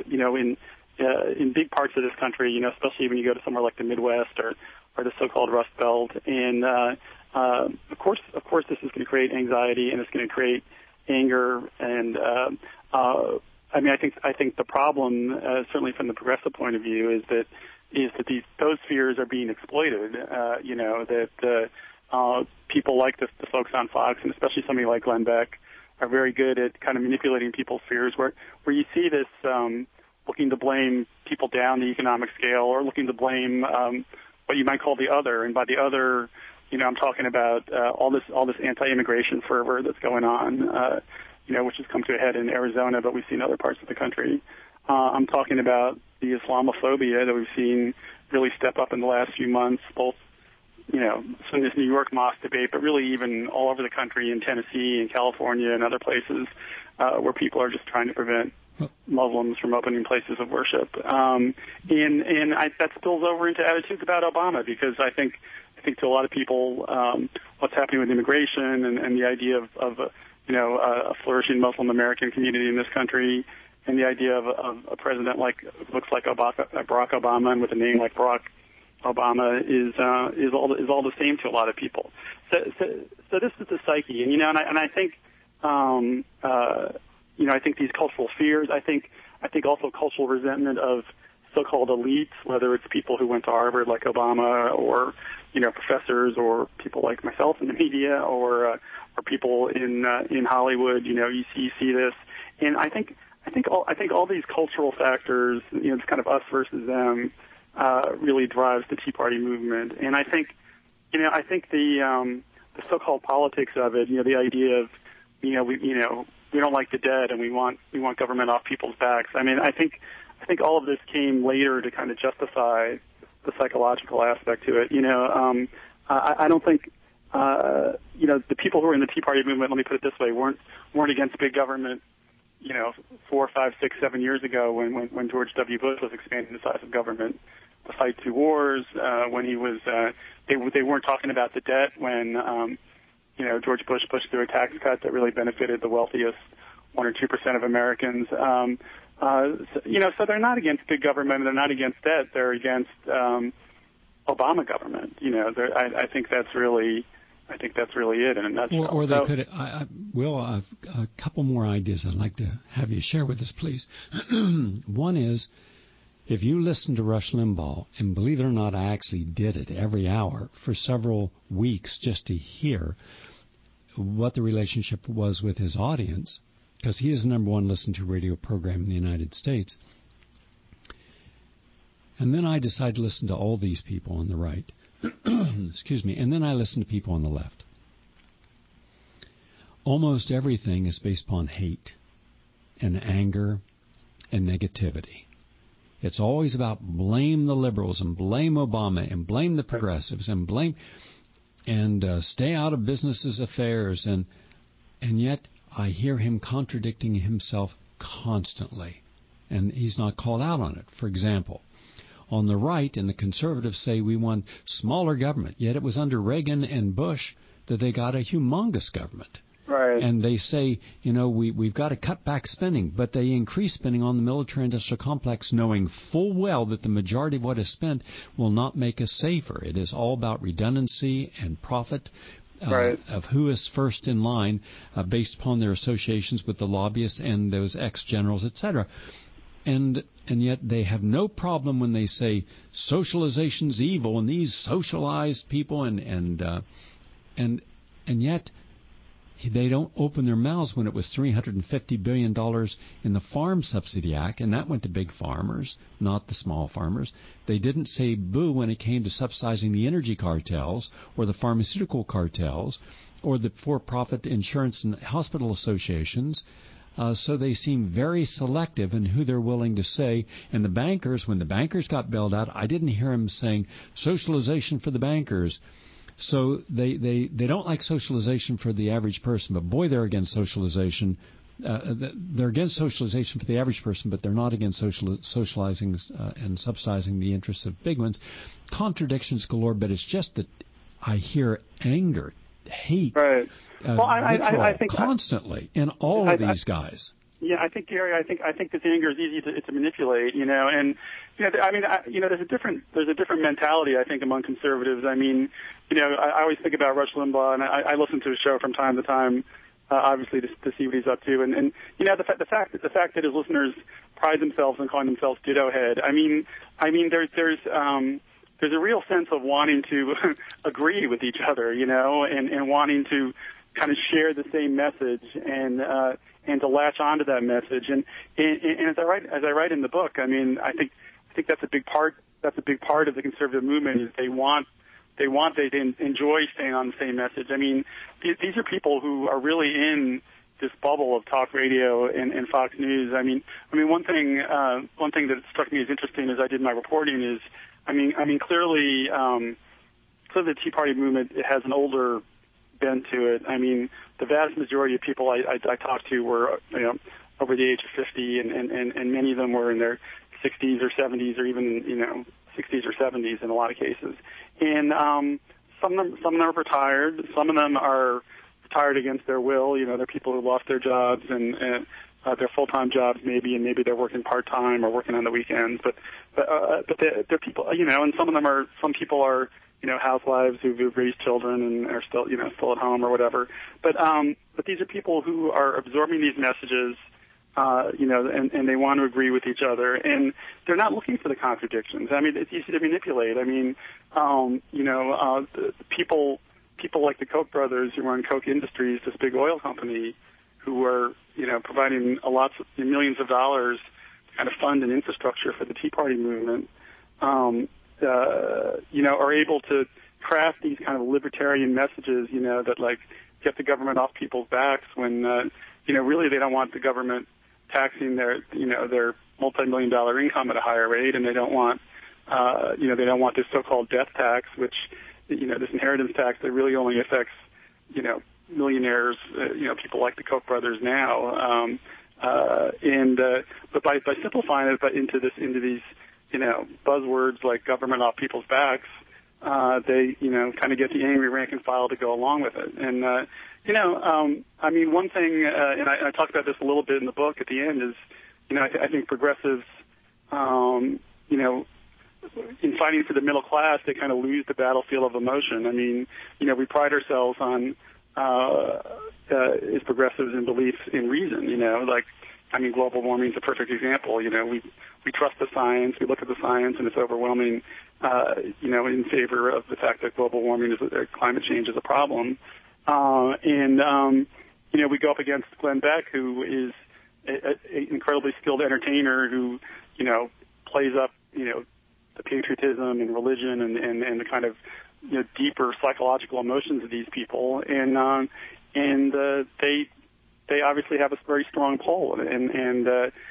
In big parts of this country, especially when you go to somewhere like the Midwest or the so-called Rust Belt, and of course, this is going to create anxiety and it's going to create anger. And I mean, I think the problem, certainly from the progressive point of view, is that those fears are being exploited. That people like the folks on Fox, and especially somebody like Glenn Beck, are very good at kind of manipulating people's fears. Where you see this looking to blame people down the economic scale, or looking to blame what you might call the other, and by the other, I'm talking about all this anti-immigration fervor that's going on, which has come to a head in Arizona, but we've seen other parts of the country. I'm talking about the Islamophobia that we've seen really step up in the last few months, both, from this New York mosque debate, but really even all over the country, in Tennessee and California and other places where people are just trying to prevent Muslims from opening places of worship. That spills over into attitudes about Obama, because I think to a lot of people, what's happening with immigration and the idea of a flourishing Muslim American community in this country, and the idea of a president looks like Barack Obama, and with a name like Barack Obama is all the same to a lot of people. So this is the psyche, and I think I think these cultural fears. I think also cultural resentment of so-called elites, whether it's people who went to Harvard like Obama, or professors, or people like myself in the media, or people in Hollywood. You see this, and I think all these cultural factors, it's kind of us versus them, really drives the Tea Party movement. And I think the so-called politics of it, the idea of we don't like the dead and we want government off people's backs. I mean, I think all of this came later to kind of justify the psychological aspect to it. I don't think the people who were in the Tea Party movement, let me put it this way, weren't against big government 4, 5, 6, 7 years ago when George W. Bush was expanding the size of government to fight 2 wars, when he was they weren't talking about the debt when George Bush pushed through a tax cut that really benefited the wealthiest 1 or 2% of Americans. So they're not against big government, they're not against debt, they're against Obama government. I think that's really it in a nutshell. Or they could. Will, a couple more ideas I'd like to have you share with us, please. One is, if you listen to Rush Limbaugh, and believe it or not, I actually did it every hour for several weeks just to hear what the relationship was with his audience, because he is the number 1 listened to radio program in the United States. And then I decided to listen to all these people on the right. Excuse me. And then I listened to people on the left. Almost everything is based upon hate and anger and negativity. It's always about blame the liberals and blame Obama and blame the progressives and blame and stay out of business affairs. And yet I hear him contradicting himself constantly. And he's not called out on it. For example, on the right, and the conservatives say we want smaller government, yet it was under Reagan and Bush that they got a humongous government. Right. And they say, we've got to cut back spending, but they increase spending on the military-industrial complex, knowing full well that the majority of what is spent will not make us safer. It is all about redundancy and profit of who is first in line based upon their associations with the lobbyists and those ex-generals, etc. And yet they have no problem when they say socialization's evil and these socialized people and yet they don't open their mouths when it was $350 billion in the Farm Subsidy Act, and that went to big farmers, not the small farmers. They didn't say boo when it came to subsidizing the energy cartels or the pharmaceutical cartels or the for-profit insurance and hospital associations. So they seem very selective in who they're willing to say. And the bankers, when the bankers got bailed out, I didn't hear him saying socialization for the bankers. So they don't like socialization for the average person, but boy, they're against socialization they're against socialization for the average person, but they're not against socializing and subsidizing the interests of big ones. Contradictions galore, but it's just that I hear anger, hate, right. Well, I think constantly in all of these guys. Yeah, I think, Gary, I think this anger is easy to manipulate, and there's a different mentality, I think, among conservatives. I mean, I always think about Rush Limbaugh, and I listen to his show from time to time, obviously to see what he's up to, and the fact that his listeners pride themselves on calling themselves ditto head. I mean, there's a real sense of wanting to agree with each other, and wanting to kind of share the same message and to latch onto that message. And as I write in the book, I mean, I think that's a big part of the conservative movement is they enjoy staying on the same message. I mean, these are people who are really in this bubble of talk radio and Fox News. I mean, one thing that struck me as interesting as I did my reporting is, I mean, clearly the Tea Party movement, it has an older bent to it. I mean, the vast majority of people I talked to were, over the age of 50, and many of them were in their 60s or 70s or even, 60s or 70s in a lot of cases. And some of them are retired. Some of them are retired against their will. They're people who lost their jobs and their full-time jobs maybe, and maybe they're working part-time or working on the weekends. But they're people, and some people are, housewives who've raised children and are still at home or whatever. But these are people who are absorbing these messages, and they want to agree with each other, and they're not looking for the contradictions. I mean, it's easy to manipulate. I mean, people like the Koch brothers who run Koch Industries, this big oil company, who are, providing millions of dollars to kind of fund an infrastructure for the Tea Party movement, are able to craft these kind of libertarian messages, that like get the government off people's backs when, really they don't want the government taxing their multi-million-dollar income at a higher rate, and they don't want, they don't want this so-called death tax, which, this inheritance tax that really only affects, millionaires, people like the Koch brothers now, but by simplifying it into these, buzzwords like government off people's backs, they, kind of get the angry rank and file to go along with it. And, I mean, one thing, and I talked about this a little bit in the book at the end is, I think progressives, in fighting for the middle class, they kind of lose the battlefield of emotion. I mean, we pride ourselves on, as progressives in beliefs in reason, global warming is a perfect example. We trust the science, we look at the science, and it's overwhelming, in favor of the fact that global warming climate change is a problem. We go up against Glenn Beck, who is an incredibly skilled entertainer who, plays up, the patriotism and religion and the kind of, deeper psychological emotions of these people. And they obviously have a very strong pull, and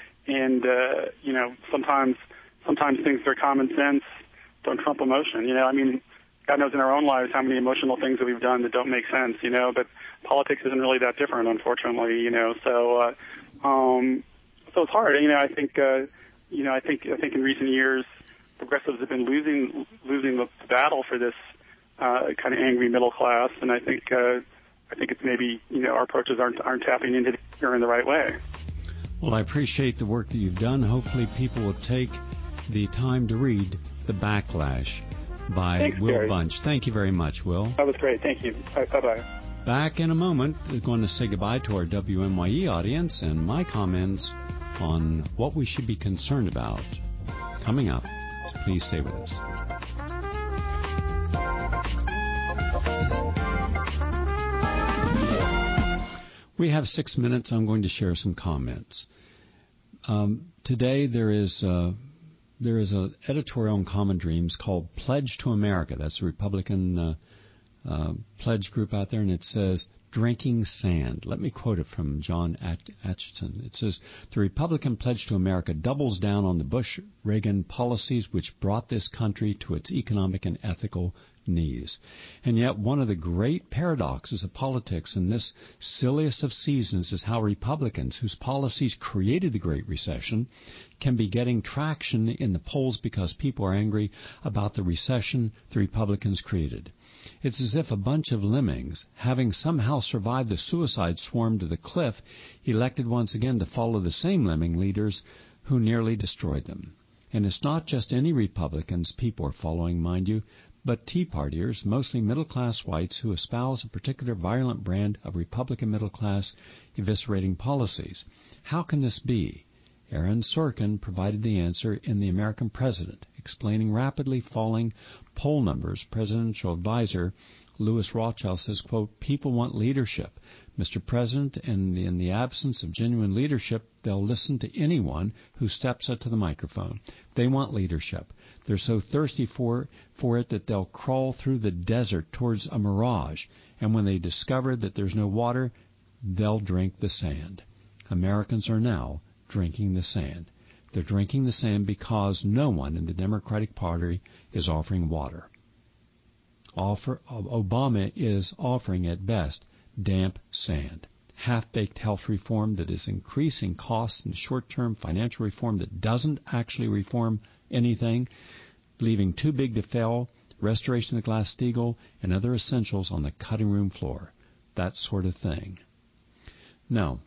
sometimes things that are common sense don't trump emotion. God knows in our own lives how many emotional things that we've done that don't make sense, but politics isn't really that different, unfortunately, so it's hard. I think in recent years progressives have been losing the battle for this kind of angry middle class, and I think it's maybe, our approaches aren't tapping into in the right way. Well, I appreciate the work that you've done. Hopefully people will take the time to read The Backlash by Thanks, Will Gary. Bunch. Thank you very much, Will. That was great. Thank you. Bye-bye. Back in a moment, we're going to say goodbye to our WMYE audience and my comments on what we should be concerned about coming up. So please stay with us. We have 6 minutes. I'm going to share some comments. Today there is an editorial in Common Dreams called Pledge to America. That's a Republican pledge group out there, and it says, drinking sand. Let me quote it from John Atchison. It says, the Republican pledge to America doubles down on the Bush-Reagan policies which brought this country to its economic and ethical knees. And yet one of the great paradoxes of politics in this silliest of seasons is how Republicans, whose policies created the Great Recession, can be getting traction in the polls because people are angry about the recession the Republicans created. It's as if a bunch of lemmings, having somehow survived the suicide swarm to the cliff, elected once again to follow the same lemming leaders who nearly destroyed them. And it's not just any Republicans people are following, mind you, but Tea Partiers, mostly middle-class whites who espouse a particular violent brand of Republican middle-class eviscerating policies. How can this be? Aaron Sorkin provided the answer in The American President, explaining rapidly falling poll numbers. Presidential advisor Louis Rothschild says, quote, people want leadership. Mr. President, and in the absence of genuine leadership, they'll listen to anyone who steps up to the microphone. They want leadership. They're so thirsty for it that they'll crawl through the desert towards a mirage. And when they discover that there's no water, they'll drink the sand. Americans are now drinking the sand. They're drinking the sand because no one in the Democratic Party is offering water. Obama is offering at best damp sand. Half-baked health reform that is increasing costs and short-term financial reform that doesn't actually reform anything, leaving too big to fail, restoration of the Glass-Steagall, and other essentials on the cutting room floor. That sort of thing. Now,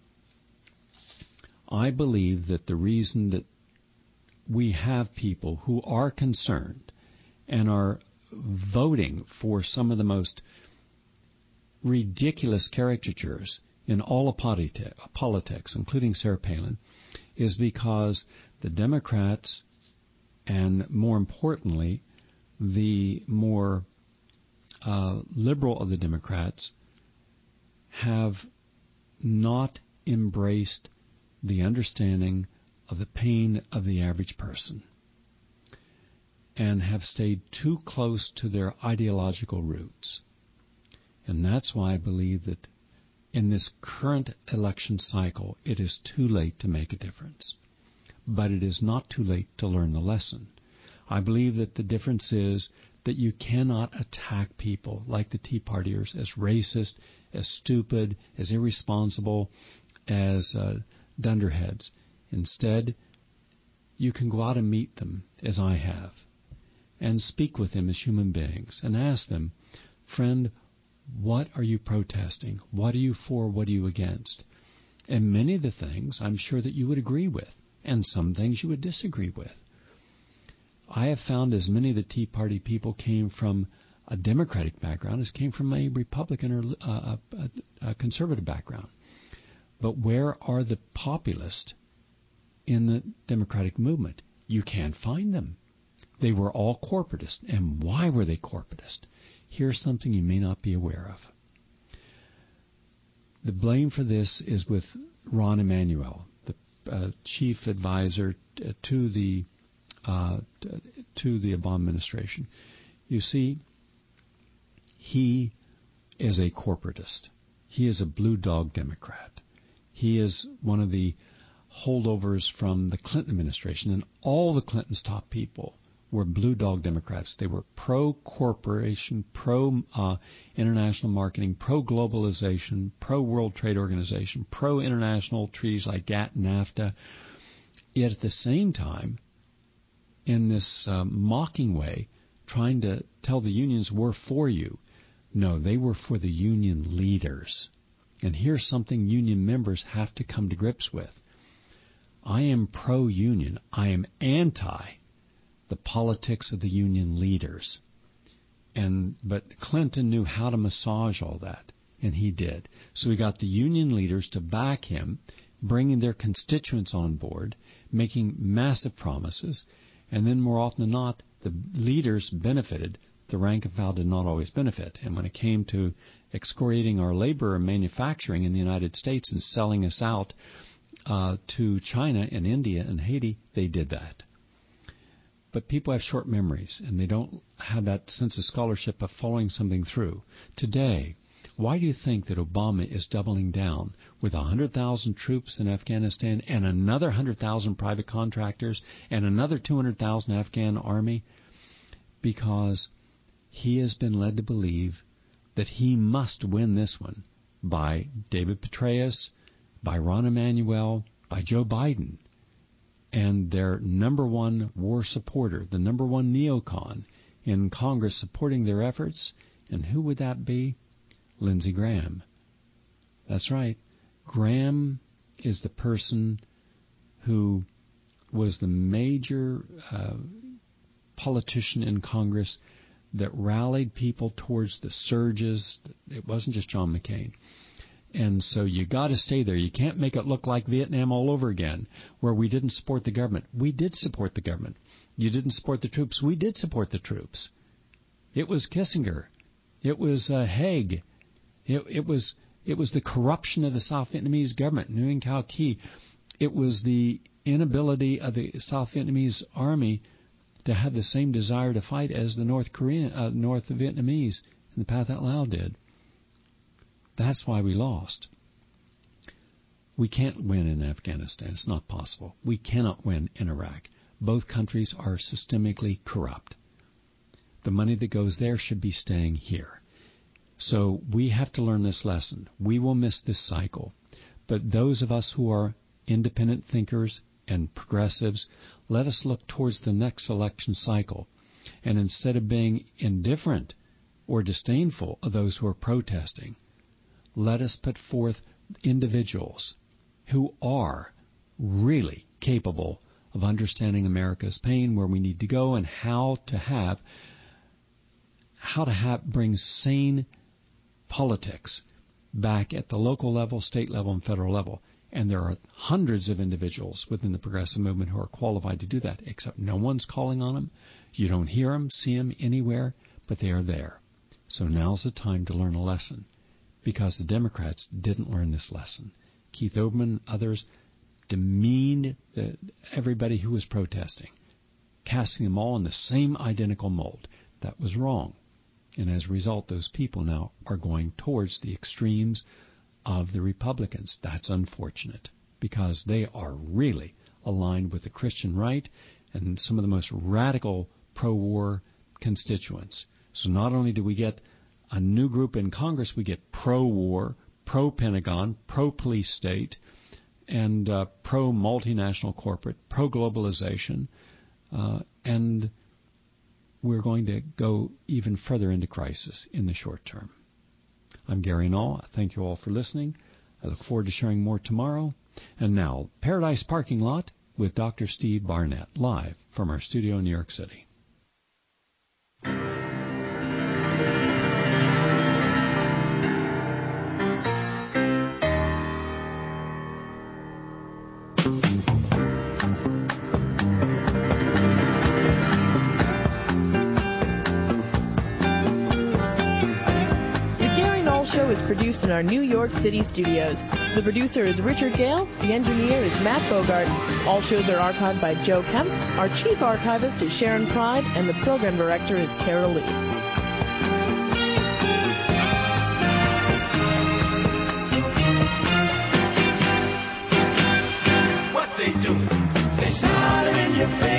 I believe that the reason that we have people who are concerned and are voting for some of the most ridiculous caricatures in all of politics, including Sarah Palin, is because the Democrats, and more importantly, the more liberal of the Democrats, have not embraced the understanding of the pain of the average person and have stayed too close to their ideological roots. And that's why I believe that in this current election cycle, it is too late to make a difference. But it is not too late to learn the lesson. I believe that the difference is that you cannot attack people like the Tea Partiers as racist, as stupid, as irresponsible, as dunderheads. Instead, you can go out and meet them, as I have, and speak with them as human beings and ask them, friend, what are you protesting? What are you for? What are you against? And many of the things I'm sure that you would agree with, and some things you would disagree with. I have found as many of the Tea Party people came from a Democratic background as came from a Republican or a conservative background. But where are the populists in the Democratic movement? You can't find them. They were all corporatists. And why were they corporatist? Here's something you may not be aware of. The blame for this is with Rahm Emanuel, the chief advisor to the Obama administration. You see, he is a corporatist. He is a blue dog Democrat. He is one of the holdovers from the Clinton administration, and all the Clinton's top people were blue dog Democrats. They were pro-corporation, pro-international marketing, pro-globalization, pro-World Trade Organization, pro-international treaties like GATT and NAFTA. Yet at the same time, in this mocking way, trying to tell the unions we're for you. No, they were for the union leaders. And here's something union members have to come to grips with. I am pro-union. I am anti the politics of the union leaders. But Clinton knew how to massage all that, and he did. So he got the union leaders to back him, bringing their constituents on board, making massive promises, and then more often than not, the leaders benefited. The rank and file did not always benefit. And when it came to excoriating our labor and manufacturing in the United States and selling us out to China and India and Haiti, they did that. But people have short memories, and they don't have that sense of scholarship of following something through. Today, why do you think that Obama is doubling down with 100,000 troops in Afghanistan and another 100,000 private contractors and another 200,000 Afghan army? Because he has been led to believe that he must win this one by David Petraeus, by Rahm Emanuel, by Joe Biden, and their number one war supporter, the number one neocon in Congress supporting their efforts. And who would that be? Lindsey Graham. That's right. Graham is the person who was the major politician in Congress that rallied people towards the surges. It wasn't just John McCain. And so you got to stay there. You can't make it look like Vietnam all over again, where we didn't support the government. We did support the government. You didn't support the troops. We did support the troops. It was Kissinger. It was Haig. It was the corruption of the South Vietnamese government, Nguyen Cao Ky. It was the inability of the South Vietnamese army to have the same desire to fight as the North Vietnamese and the Pathet Lao did. That's why we lost. We can't win in Afghanistan. It's not possible. We cannot win in Iraq. Both countries are systemically corrupt. The money that goes there should be staying here. So we have to learn this lesson. We will miss this cycle. But those of us who are independent thinkers and progressives, let us look towards the next election cycle. And instead of being indifferent or disdainful of those who are protesting, let us put forth individuals who are really capable of understanding America's pain, where we need to go, and how to bring sane politics back at the local level, state level, and federal level. And there are hundreds of individuals within the progressive movement who are qualified to do that, except no one's calling on them. You don't hear them, see them anywhere, but they are there. So now's the time to learn a lesson, because the Democrats didn't learn this lesson. Keith Olbermann, others, demeaned everybody who was protesting, casting them all in the same identical mold. That was wrong. And as a result, those people now are going towards the extremes of the Republicans. That's unfortunate, because they are really aligned with the Christian right and some of the most radical pro-war constituents. So not only do we get a new group in Congress, we get pro-war, pro-Pentagon, pro-police state, and pro-multinational corporate, pro-globalization, and we're going to go even further into crisis in the short term. I'm Gary Null. Thank you all for listening. I look forward to sharing more tomorrow. And now, Paradise Parking Lot with Dr. Steve Barnett, live from our studio in New York City. Produced in our New York City studios. The producer is Richard Gale. The engineer is Matt Bogart. All shows are archived by Joe Kemp. Our chief archivist is Sharon Pride, and the program director is Carol Lee. What they do? They smile in your face.